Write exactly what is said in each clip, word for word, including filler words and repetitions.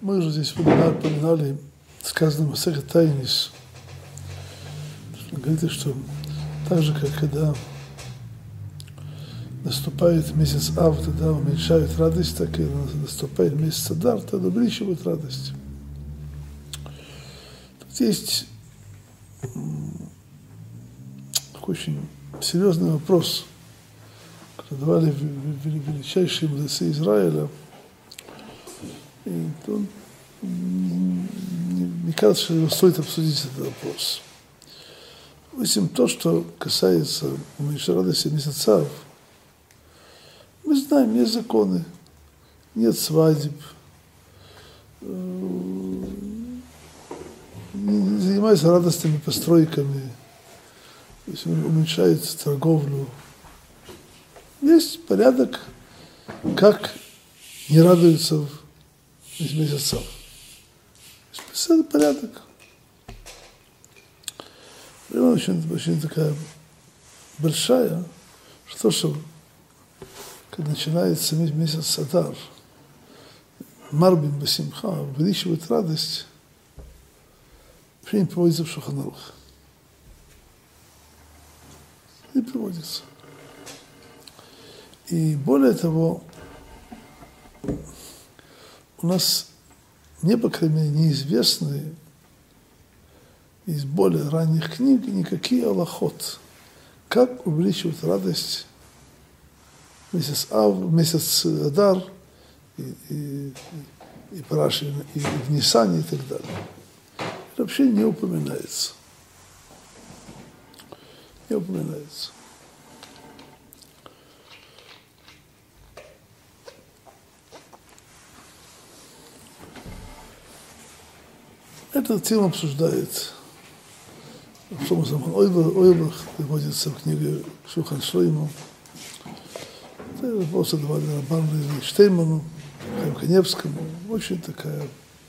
Мы уже здесь упоминали, упоминали сказанное Масехет Таинис. Говорится, что так же, как когда наступает месяц Ав, тогда уменьшают радость, так и наступает месяц Адар, тогда увеличивают радость. Тут есть такой очень серьезный вопрос, который давали величайшие мудрецы Израиля. И он, мне кажется, что его стоит обсудить этот вопрос. Допустим, то, что касается уменьшения радости месяцев, мы знаем, есть законы, нет свадеб, не занимаются радостными постройками, то есть уменьшает торговлю. Есть порядок, как не радуются в месяцев. Это порядок. Проблема очень, очень такая большая, что, что когда начинается месяц Адар, Марбим Басимха, увеличивает радость, вообще не приводится в Шулхан Арух. Не приводится. И более того, у нас, мне, по крайней мере, неизвестны из более ранних книг никакие алахот, как увеличивать радость месяц Ав, месяц Адар и, и, и Параши, и в Нисане и так далее. Это вообще не упоминается. Не упоминается. Эту тему обсуждает Шломо Замхан Ойбах, приводится в книге Шулхан Шлоймо. Это вопрос задавали Рабану Штейману, Хаиму Каневскому. Очень такая,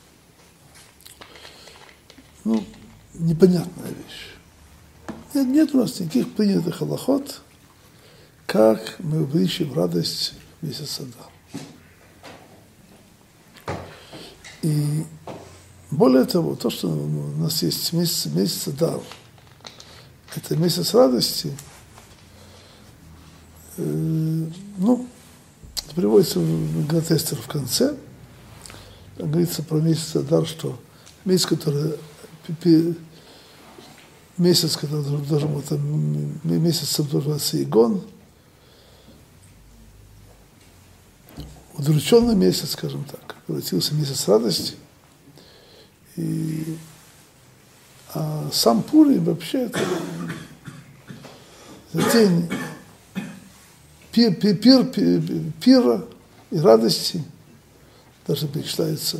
ну, непонятная вещь. Нет, нет у нас никаких принятых алахот, как мы увеличим радость месяца Адар. И более того, то, что у нас есть месяц, месяц Адар, это месяц радости, э, ну, приводится в Гатестер в конце, там говорится про месяц Адар, что месяц, который, месяц, который должен быть, месяцем должен быть Игон, удрученный месяц, скажем так, превратился в месяц радости. И, а сам Пурим вообще это, это день пир, пир, пир, пир, пира и радости, даже перечисляется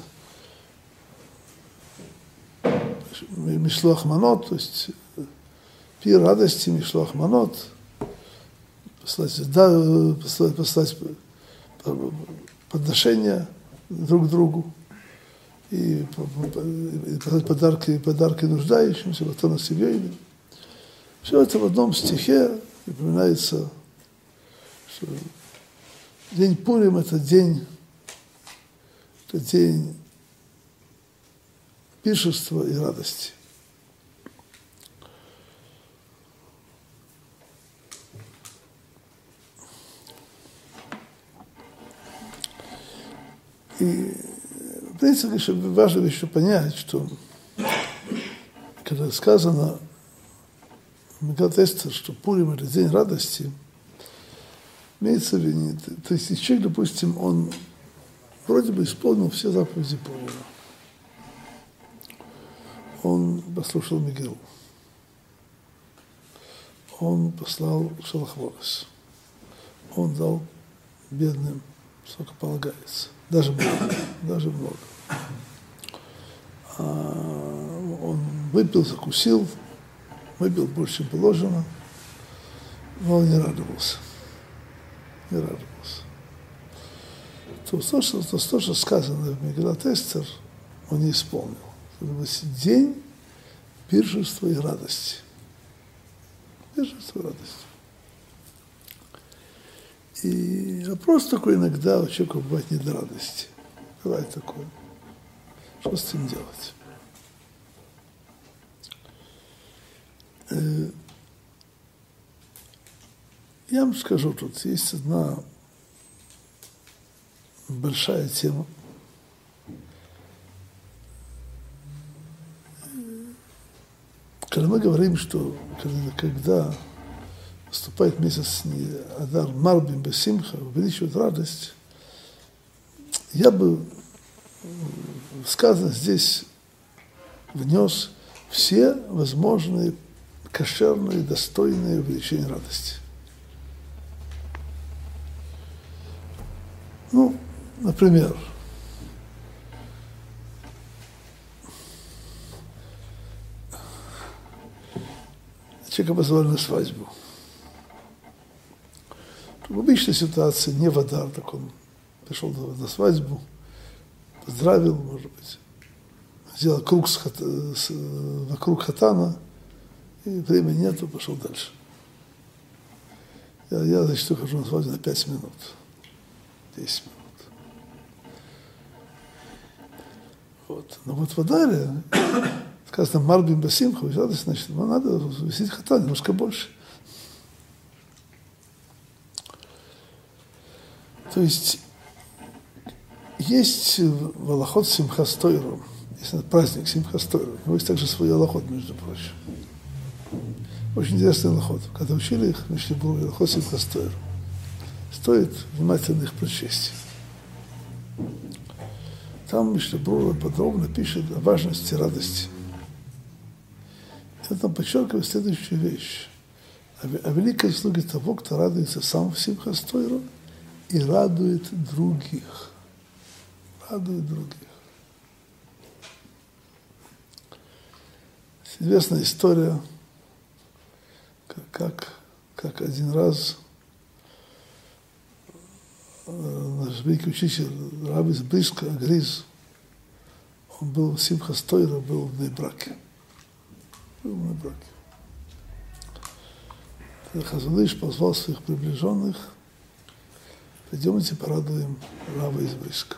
Мишлах Манот, то есть пир радости, Мишлах Манот, послать, да, послать, послать подношения друг другу. И подарки, подарки нуждающимся, вот на себе. Все это в одном стихе упоминается, что день Пурим – это день, это день пиршества и радости. И в принципе, важно еще понять, что когда сказано в Мегилат Эстер, что Пурим – это день радости, имеется в виду, то есть человек, допустим, он вроде бы исполнил все заповеди Пурима. Он послушал Мегилу. Он послал Шелах Ворос. Он дал бедным, сколько полагается. Даже много, даже много. А он выпил, закусил, выпил больше, чем положено, но он не радовался. Не радовался. То, то, что, то, то, что сказано в Мегилат Эстер, он не исполнил. Это день пиршества и радости. Пиршества и радости. И вопрос такой иногда у человека бывает не до радости. Бывает такое. Что с этим делать? Я вам скажу, тут есть одна большая тема. Когда мы говорим, что когда наступает месяц Адар, Марбим Бесимха, увеличивает радость, я бы сказано здесь внес все возможные кошерные, достойные увеличения радости. Ну, например, человека позвали на свадьбу. В обычной ситуации не в Адар, так он пришел на свадьбу, поздравил, может быть, сделал круг с, с, вокруг хатана, и времени нету, пошел дальше. Я, я зачастую хожу на свадьбу на пять минут, десять минут. Вот. Но вот в Адаре сказано Марбим Басимха, значит, надо висеть хатан немножко больше. То есть есть в Алахот Симхас Тойра, есть праздник Симхас Тойра, у него есть также свой Алахот, между прочим. Очень интересный Алахот. Когда учили их, Мишли Брури, Алахот Симхас Тойра, стоит внимательно их прочесть. Там Мишли Брури подробно пишет о важности радости. И там подчеркивает следующую вещь. О великой заслуге того, кто радуется сам в Симхас Тойра и радует других. Радует других. Известная история, как, как один раз наш великий учитель Рав из Бриска, Агриз, он был в Симхас Тойра, был в Нейбраке. Был в Нейбраке. Хазон Иш позвал своих приближенных: пойдемте порадуем Рава из Бриска.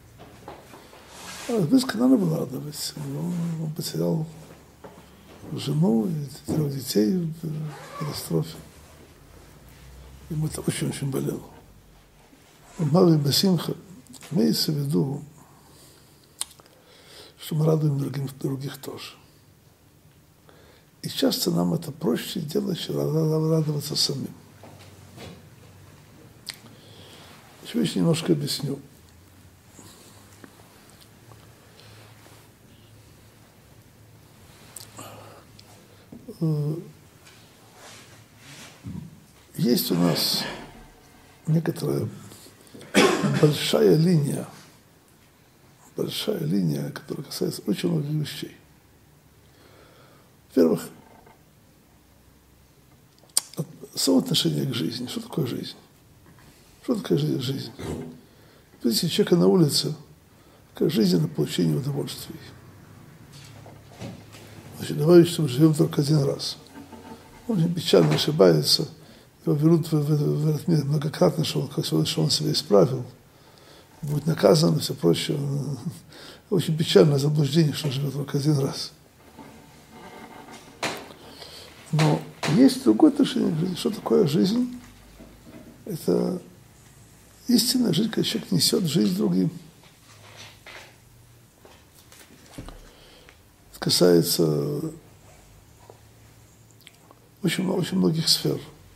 А из Бриска надо было радовать. Он, он потерял жену и трех детей в катастрофе. Ему это очень-очень болело. Марбим Басимха имеется в виду, что мы радуем другим, других тоже. И часто нам это проще делать, чем радоваться самим. Еще еще немножко объясню. Есть у нас некоторая большая линия, большая линия, которая касается очень многих вещей. Во-первых, самоотношение к жизни. Что такое жизнь? Что такое жизнь? Видите, человека на улице, как жизнь на получение удовольствий. Значит, говорит, что мы живем только один раз. Он очень печально ошибается, его вернут в, в, в этот мир многократно, что он, что он себя исправил, будет наказан и все прочее. Очень печальное заблуждение, что он живет только один раз. Но есть другое отношение к жизни. Что такое жизнь? Это истинная жизнь, когда человек несет жизнь другим. Это касается очень, очень многих сфер.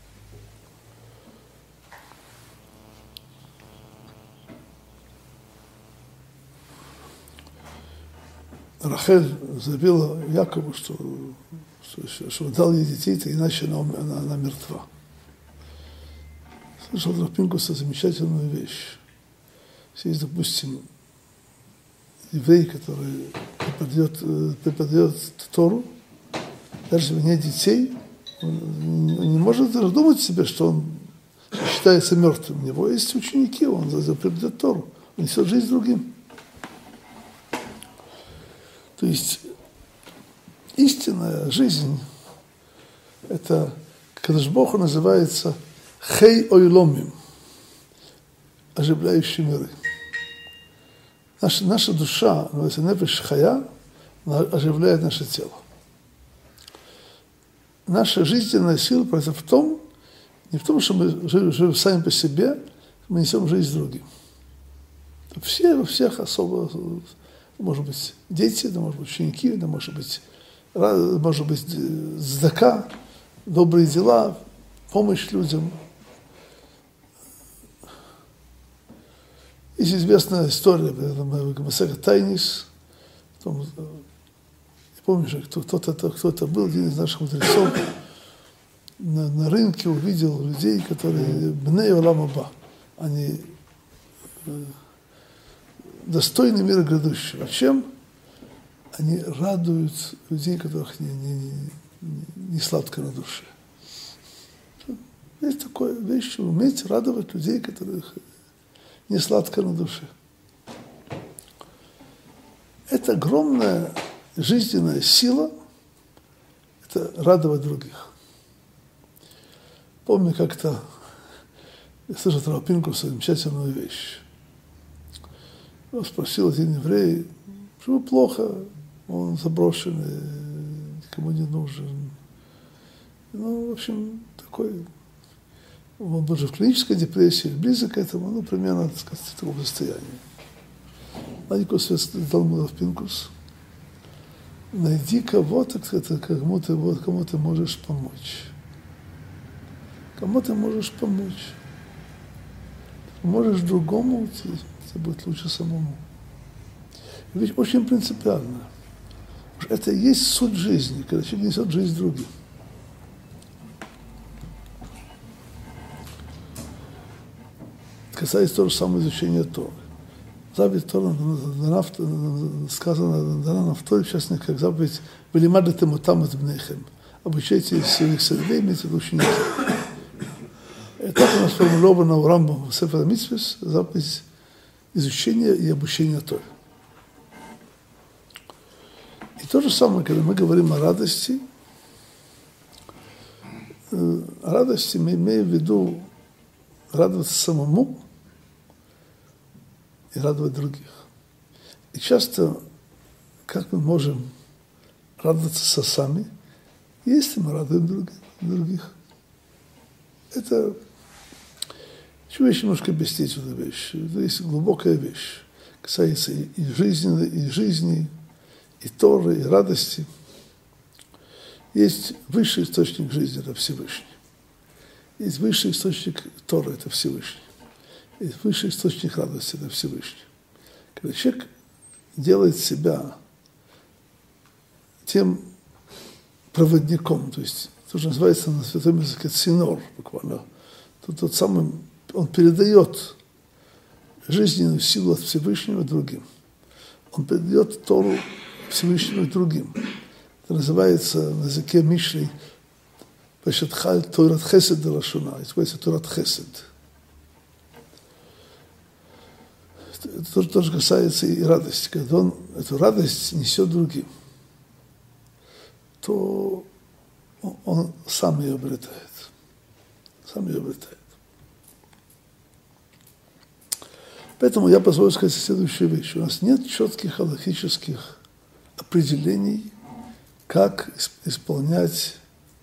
Рахель заявила Якову, что, что, что он дал ей детей, иначе она, она, она мертва. Слышал Рав Пинкуса замечательную вещь. Есть, допустим, еврей, который преподает, преподает Тору, даже если у него нет детей, он не может даже думать себе, что он считается мертвым. У него есть ученики, он преподает Тору, он несет жизнь другим. То есть истинная жизнь, это, Кадош Боху называется хей ойломим, оживляющие миры. Наша, наша душа, называется нефеш хая, она оживляет наше тело. Наша жизненная сила в том, не в том, что мы живем сами по себе, мы несем жизнь другим. Все, у всех особо, может быть, дети, это может быть ученики, это может быть, может быть, цдака, добрые дела, помощь людям. Есть известная история, Масехет Тайнис, я помню, что кто-то, кто это был, один из наших мудрецов, на, на рынке увидел людей, которые бней олам аба, они достойны мира грядущего. Чем? Они радуют людей, которых не, не, не, не сладко на душе. Есть такая вещь, уметь радовать людей, которых не сладко на душе. Это огромная жизненная сила, это радовать других. Помню, как-то я слышал от Рава Пинкуса замечательную вещь. Он спросил один еврей, почему плохо, он заброшенный, никому не нужен. Ну, в общем, такой, он был же в клинической депрессии, близок к этому, ну, примерно, так сказать, в таком состоянии. Маленький свет дал ему Рав Пинкус. Найди кого-то, кому ты, кому ты можешь помочь. Кому ты можешь помочь. Поможешь другому, тебе будет лучше самому. Ведь очень принципиально. Это и есть суть жизни, когда человек несет жизнь другим. Это касается того же самого изучения Торы. Заповедь Тора сказано, дана на второй, в частности, как заповедь «Велимадете мутам эт бнейхем». Обучайте своих сыновей, имейте в виду учеников. И так у нас сформулировано у Рамбама в Сефер ха-Мицвот заповедь изучения и обучения Торе. И то же самое, когда мы говорим о радости, о радости мы имеем в виду радоваться самому и радовать других. И часто, как мы можем радоваться сами, если мы радуем других. Это еще вещь немножко объяснить эту вещь. Это есть глубокая вещь. Касается и, и жизни, и жизни, и Торы, и радости. Есть высший источник жизни, это Всевышний. Есть высший источник Торы, это Всевышний. Есть высший источник радости, это Всевышний. Когда человек делает себя тем проводником, то есть то, что называется на святом языке цинор, буквально, то тот самый, он передает жизненную силу от Всевышнего другим. Он передает Тору Всевышнему другим. Это называется на языке Мишли Пешатхаль Торат Хесед Лашуна. Это называется Торат Хесед. Это тоже, тоже касается и радости. Когда он эту радость несет другим, то он, он сам ее обретает. Сам ее обретает. Поэтому я позволю сказать следующую вещь. У нас нет четких халахических определений, как исполнять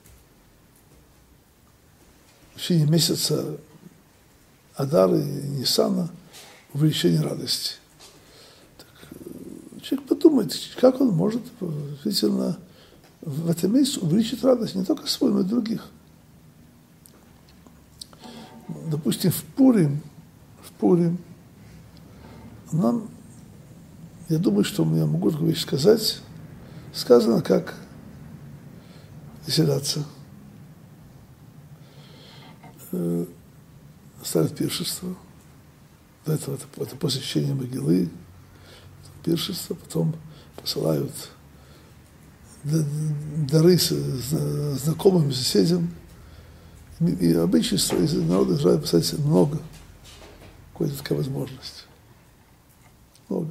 в течение месяца Адара и Ниссана увеличение радости. Так, человек подумает, как он может действительно в этом месяце увеличить радость не только свою, но и других. Допустим, в Пурим, в Пурим нам, я думаю, что я могу такую вещь сказать, сказано, как веселяться, э, ставят пиршество. До этого это, это после чтения могилы, пиршество, потом посылают дары знакомым, соседям. И обычно из народа Израиля писать много. Какая-то такая возможность. Много.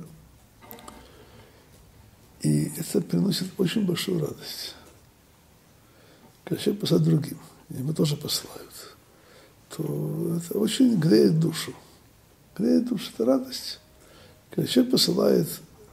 И это приносит очень большую радость. Когда человек посылает другим, и ему тоже посылают, то это очень греет душу. Греет душу, это радость. Когда человек посылает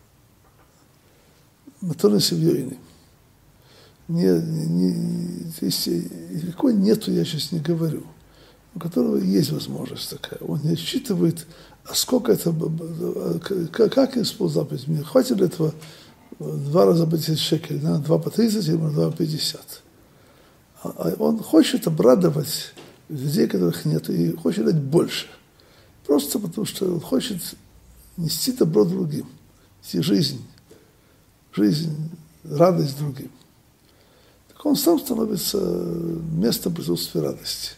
матонес семьей, не, не, не, если какой нету, я сейчас не говорю, у которого есть возможность такая. Он не считывает, а сколько это, как, как использовать заповедь. Мне хватит ли этого два раза по десять шекелей, да, два по тридцать или два по пятьдесят. А он хочет обрадовать людей, которых нет, и хочет дать больше. Просто потому, что он хочет нести добро другим, нести жизнь, жизнь, радость другим. Так он сам становится местом присутствия радости.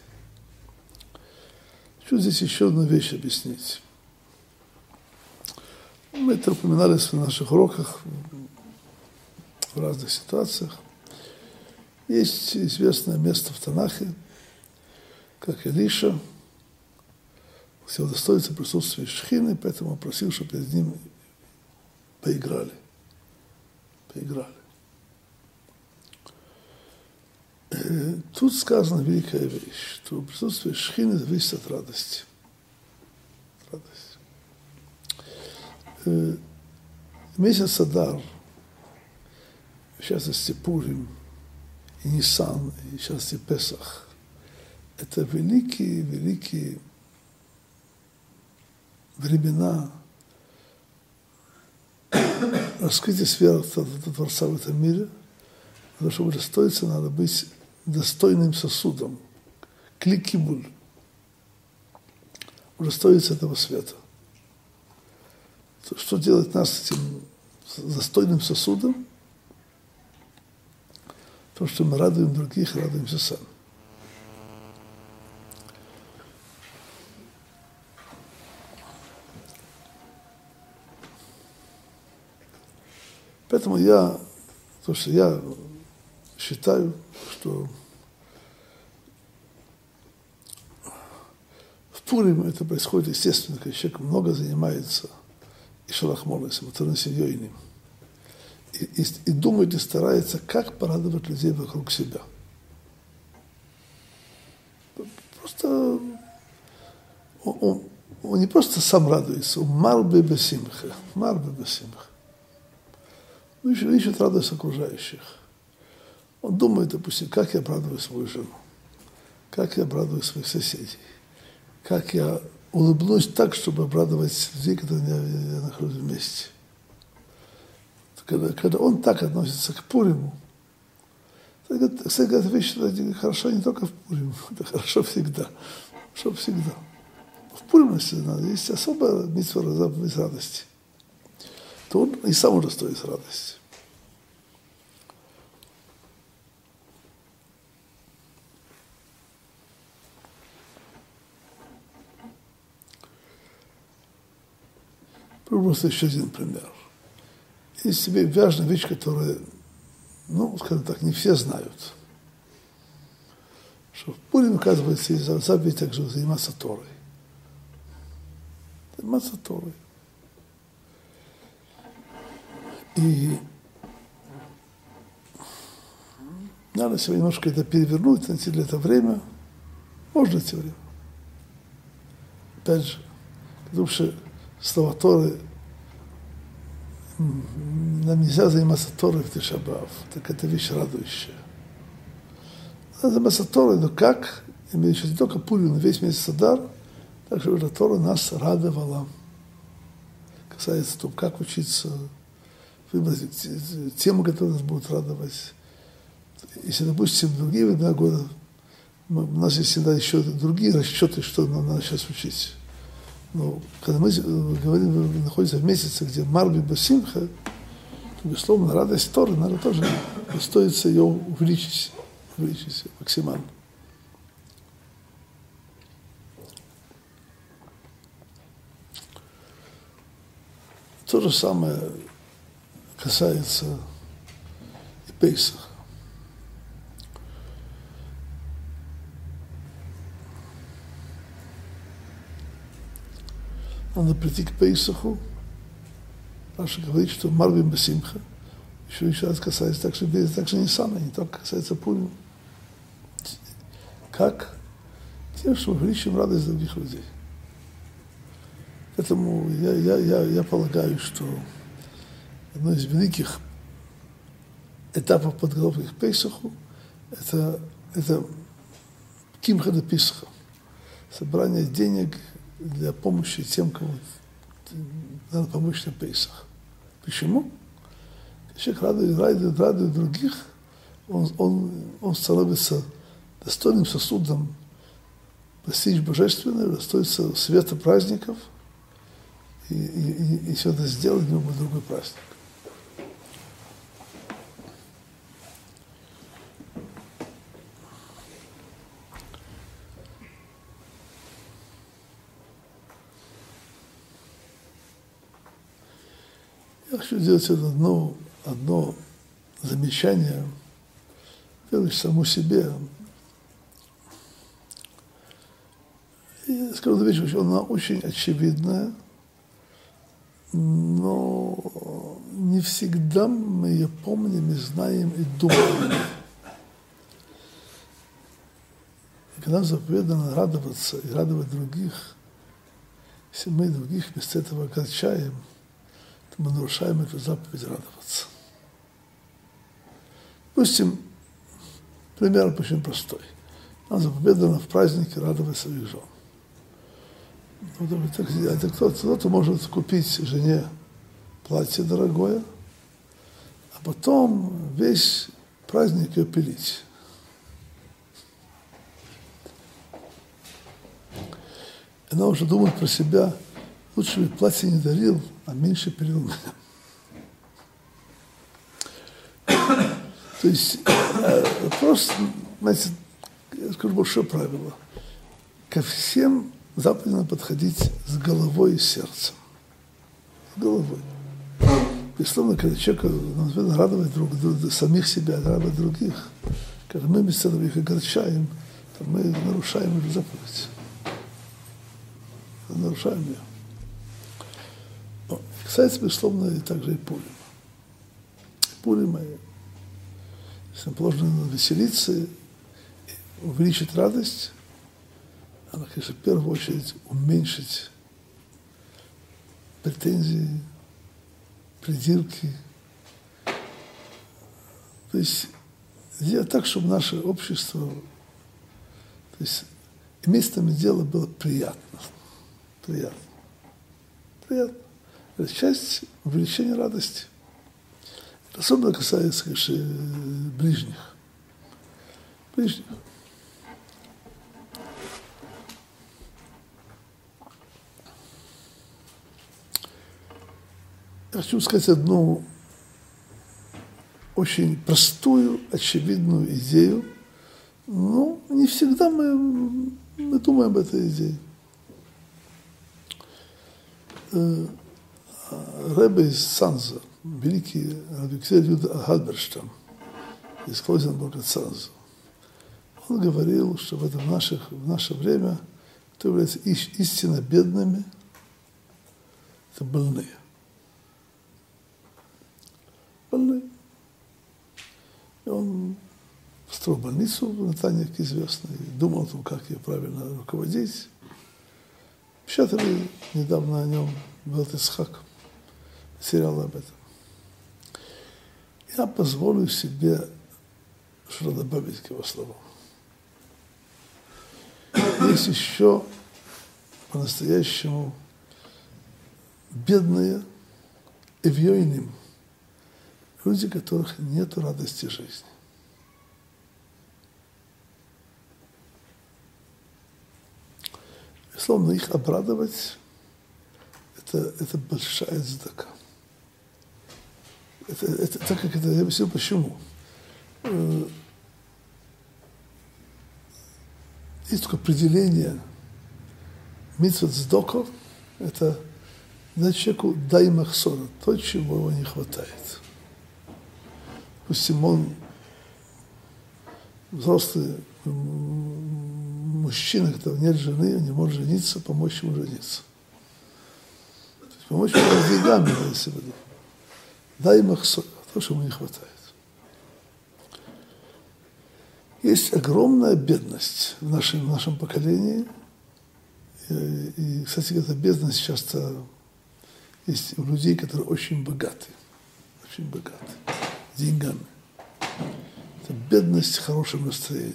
Хочу здесь еще одну вещь объяснить. Мы это упоминали в наших уроках в разных ситуациях. Есть известное место в Танахе, как Илиша, все удостоится присутствия Шхины, поэтому он просил, чтобы перед ним поиграли. Поиграли. Тут сказана великая вещь, что присутствие Шхины зависит от радости. Радость. Месяц Адар, в частности Пурим, и Нисан, и сейчас и Песах, это великие, великие времена раскрытия сферы Творца в этом мире. Потому что чтобы достоиться, надо быть достойным сосудом, кликибуль, удостоиться этого света. Что делает нас этим достойным сосудом? То, что мы радуем других, радуемся сами. Поэтому я, то, что я считаю, что в Пурим это происходит естественно, когда человек много занимается и шалахмолесом, и семьей, и, и, и думает и старается, как порадовать людей вокруг себя. Просто он, он, он не просто сам радуется, он марбе бесимха, марбе бесимха. Он ищет, ищет радость окружающих. Он думает, допустим, как я обрадую свою жену, как я обрадую своих соседей, как я улыбнусь так, чтобы обрадовать людей, которые я, я, я нахожусь вместе. Когда, когда он так относится к Пуриму, кстати, эта вещь хорошо не только в Пурим, это хорошо всегда, хорошо всегда. В Пурим есть особая митцва заповедь радости. То он и сам удостоится радости. Просто еще один пример. Есть себе важная вещь, которая, ну, скажем так, не все знают. Что в Пурим, оказывается, есть заповедь также заниматься Торой. Заниматься Торой. И надо себе немножко это перевернуть, найти для этого время. Можно найти время. Опять же, потому что слова Торы, нам нельзя заниматься Торой в Тиша б'Ав, так это вещь радующая. Надо заниматься Торой, но как? Имеется не только Пурим, но весь месяц Адар, так что эта Тора нас радовала. Касается того, как учиться, выбрать тему, которая нас будет радовать. Если, допустим, другие времена года, у нас есть всегда еще другие расчеты, что нам надо сейчас учить. Но когда мы говорим, мы находимся в месяце, где Марби Басимха, то, безусловно, радость Торы, надо тоже достоится ее увеличить, увеличить максимально. То же самое касается и Пейсаха. Надо прийти к Пейсаху. Раша говорит, что Марбим Басимха. Еще еще раз касается так, что так же Ниссана, не только касается Пурим. Как? Тем, что мы увеличим радость других людей. Поэтому я, я, я, я полагаю, что одно из великих этапов подготовки к Пейсаху это, это Кимха де Писха, собрание денег для помощи тем, кому надо помочь на Пейсах. Почему? Человек радует, радует, радует других, он, он, он становится достойным сосудом достичь божественного, достоится света праздников, и, и, и все это сделать, в любой другой праздник. Я хочу сделать одно, одно замечание, лишь саму себе. И скажу вещь, что она очень очевидная, но не всегда мы ее помним и знаем и думаем. И когда нам заповедано радоваться и радовать других, если мы других вместо этого огорчаем, то мы нарушаем эту заповедь радоваться. Допустим, пример очень простой. Нам заповедано в празднике радовать своих жен. Это кто-то, кто-то может купить жене платье дорогое, а потом весь праздник ее пилить. Она уже думает про себя, лучше бы платье не дарил, а меньше пилил меня. То есть просто, знаете, я скажу большое правило. Ко всем заповедно подходить с головой и сердцем. С головой. Безусловно, когда человек надо радовать друг, друг, самих себя, радовать других, когда мы вместо этого их огорчаем, то мы нарушаем эту заповедь. Нарушаем ее. Но, кстати, безусловно, и также и Пурим. Пурим, если нам положено веселиться, увеличить радость, надо, конечно, в первую очередь уменьшить претензии, придирки. То есть сделать так, чтобы наше общество, то есть иметь с нами дело было приятно. Приятно. Приятно. Это часть увеличения радости. Это особенно касается, конечно, ближних. Ближних. Я хочу сказать одну очень простую, очевидную идею, но не всегда мы, мы думаем об этой идее. Ребе из Цанза, великий Алексей Юда Хальберштам из Клойзенбурга Цанза, он говорил, что в, этом наших, в наше время, кто является истинно бедными, это больные. Больные. И он строил больницу в Натане, как известно, и думал о том, как ее правильно руководить. Печатали недавно о нем Велт Ицхак, сериал об этом. Я позволю себе что-то добавить к его словам. Есть еще по-настоящему бедные эвьёйним, люди, у которых нет радости жизни. Словно их обрадовать, это, это большая цдака. Это, это, так как это, я объясню почему. Есть такое определение мицвот цдока, это дать человеку дай махсора, то, чего его не хватает. Допустим, он взрослый мужчина, у которого нет жены, он не может жениться, помочь ему жениться. То есть помочь ему деньгами, если в виду. Дай ему то, что ему не хватает. Есть огромная бедность в нашем, в нашем поколении, И, и, кстати, эта бедность часто есть у людей, которые очень богаты, очень богаты, деньгами. Это бедность хорошего настроения.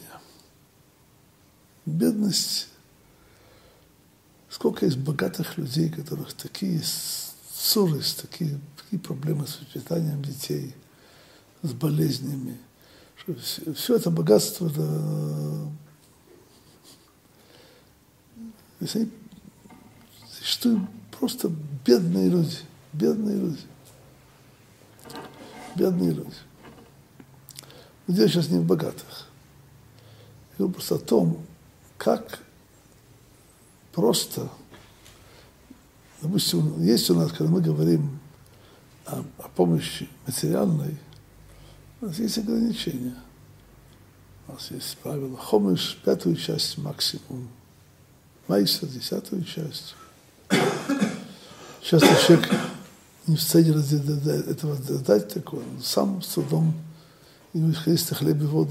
Бедность. Сколько есть богатых людей, у которых такие ссоры, такие, такие проблемы с воспитанием детей, с болезнями. Все, все это богатство, это, они, зачастую просто бедные люди, бедные люди, бедные люди. Но дело сейчас не в богатых. Я говорю просто о том, как просто, допустим, есть у нас, когда мы говорим о, о помощи материальной, у нас есть ограничения. У нас есть правило хомиш, пятую часть максимум, майсер, десятую часть. Часто человек не в состоянии этого дать такое, он сам с трудом ему есть хлеб и воду.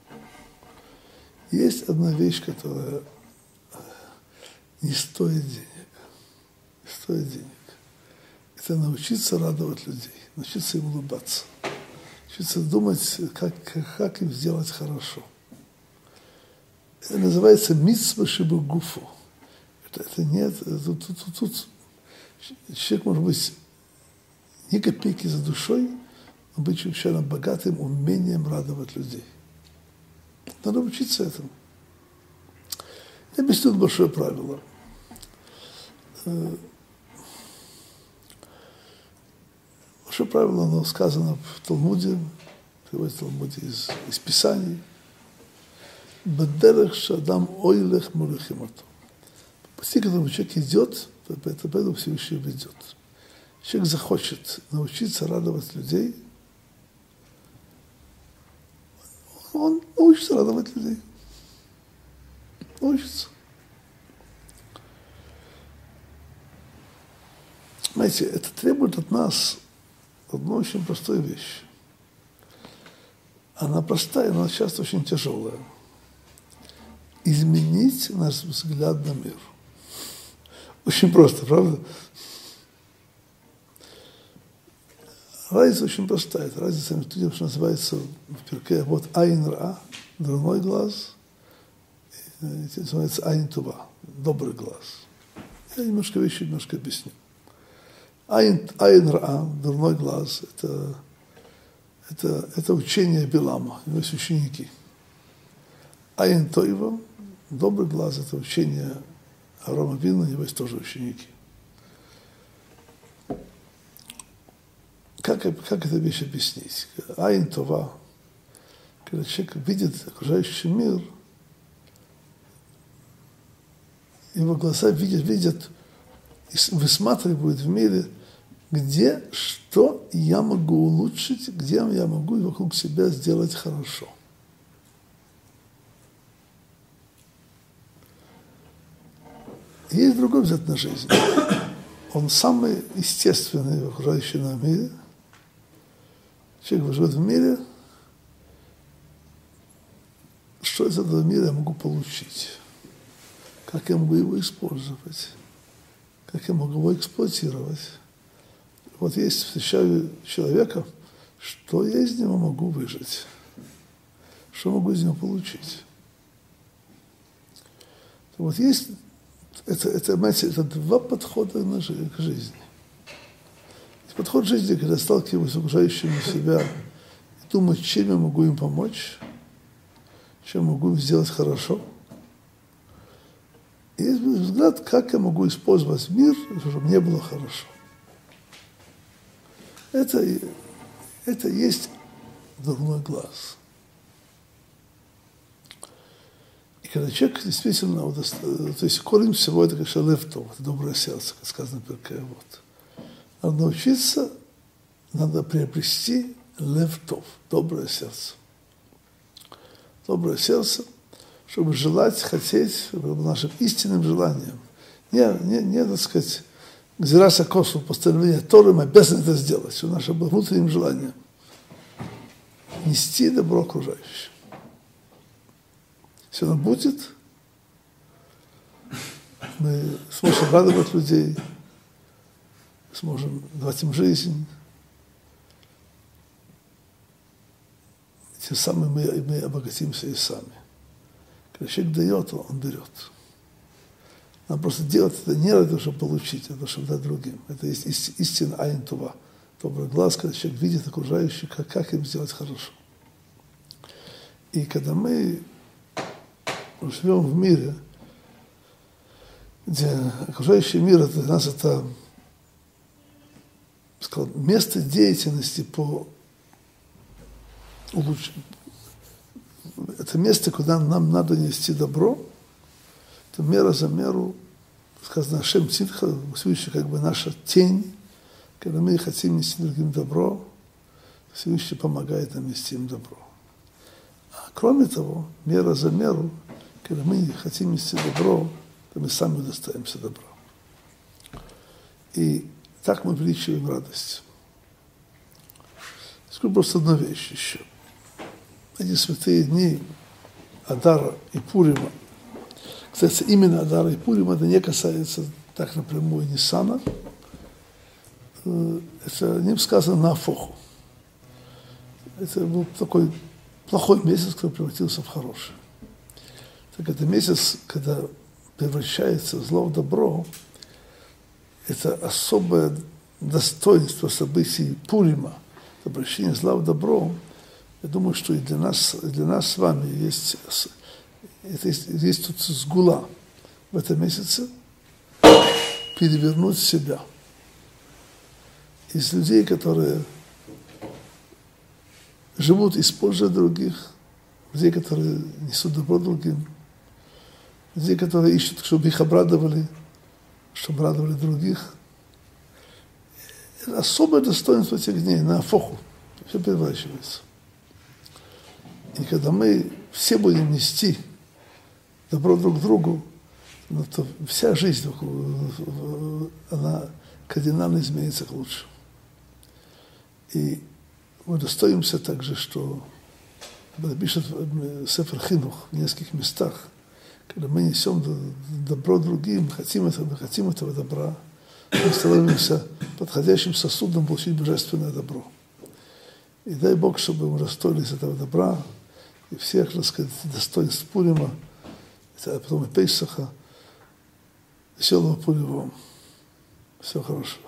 Есть одна вещь, которая не стоит денег, не стоит денег. Это научиться радовать людей, научиться им улыбаться, научиться думать, как, как им сделать хорошо. Это называется мицва шибу гуфу. Это, это нет, тут, тут, тут, тут человек может быть ни копейки за душой, но быть чрезвычайно богатым умением радовать людей. Надо учиться этому. Я объясню большое правило. Большое правило, оно сказано в Талмуде, приводится в Талмуде из, из Писаний. Бадерех шадам ойлех мурихимату. По пути, которому человек идет, это поэтому Всевышний ведет. Человек захочет научиться радовать людей, он научится радовать людей. Научится. Знаете, это требует от нас одну очень простую вещь. Она простая, но часто очень тяжелая. Изменить наш взгляд на мир. Очень просто, правда? Разница очень простая. Это разница между тем, что называется в перке вот айн ра, дурной глаз, и это называется айн тува, добрый глаз. Я немножко вещи немножко объясню. Айн, айн ра, дурной глаз, это, это, это учение Билама, его есть ученики. Айн тойва, добрый глаз, это учение Авраама Авину, его есть тоже ученики. Как, как эту вещь объяснить? Айн това, когда человек видит окружающий мир, его глаза видят, видят и высматривают в мире, где, что я могу улучшить, где я могу вокруг себя сделать хорошо. Есть другой взгляд на жизнь. Он самый естественный в окружающем нам мире. Человек живет в мире, что из этого мира я могу получить, как я могу его использовать, как я могу его эксплуатировать. Вот если встречаю человека, что я из него могу выжить, что могу из него получить. Вот есть, это, это, знаете, это два подхода на жизнь, к жизни. Подход жизни, когда сталкиваюсь с окружающими себя и думаю, чем я могу им помочь, чем могу им сделать хорошо. И есть взгляд, как я могу использовать мир, чтобы мне было хорошо. Это, это есть дурной глаз. И когда человек действительно, вот, то есть корень всего это, конечно, левтов, доброе сердце, как сказано в перке, вот. Надо научиться, надо приобрести левтов, доброе сердце. Доброе сердце, чтобы желать, хотеть, чтобы нашим истинным желанием. Не, не, не так сказать, гзираса косу, постановление Торы, мы обязаны это сделать, чтобы наше было внутренним желанием. Нести добро окружающим. Если оно будет, мы сможем радовать людей, сможем давать им жизнь. Тем самым мы, мы обогатимся и сами. Когда человек дает, он берет. Надо просто делать это не ради того, чтобы получить, а для того, чтобы дать другим. Это есть истина айн това. Добрый глаз, когда человек видит окружающих, как, как им сделать хорошо. И когда мы живем в мире, где окружающий мир это, для нас это, сказал, место деятельности по улучшению. Это место, куда нам надо нести добро, это мера за меру, сказано, Ашем Цитха, Всевышний как бы наша тень, когда мы хотим нести другим добро, Всевышний помогает нам нести им добро. А кроме того, мера за меру, когда мы хотим нести добро, то мы сами удостоимся добра. И так мы увеличиваем радость. Скажу просто одну вещь еще. Эти святые дни Адара и Пурима. Кстати, именно Адара и Пурима это не касается так напрямую Ниссана. Это не сказано на Афоху. Это был такой плохой месяц, который превратился в хороший. Так это месяц, когда превращается зло в добро, это особое достоинство событий Пурима, обращение зла в добро. Я думаю, что и для нас, и для нас с вами есть, это есть, есть тут сгула в этом месяце перевернуть себя. Из людей, которые живут, используя других, людей, которые несут добро другим, людей, которые ищут, чтобы их обрадовали, чтобы радовали других. Это особое достоинство этих дней, на Афоху. Все переворачивается. И когда мы все будем нести добро друг другу, ну, то вся жизнь, она кардинально изменится к лучшему. И мы удостоимся также, что пишет Сефер Хинух в нескольких местах, когда мы несем добро другим, мы хотим этого, мы хотим этого добра, мы становимся подходящим сосудом получить божественное добро. И дай Бог, чтобы мы удостоились этого добра и всех, так сказать, достоинств Пурима, а потом и Пейсаха. Веселого Пурима вам. Всего хорошего.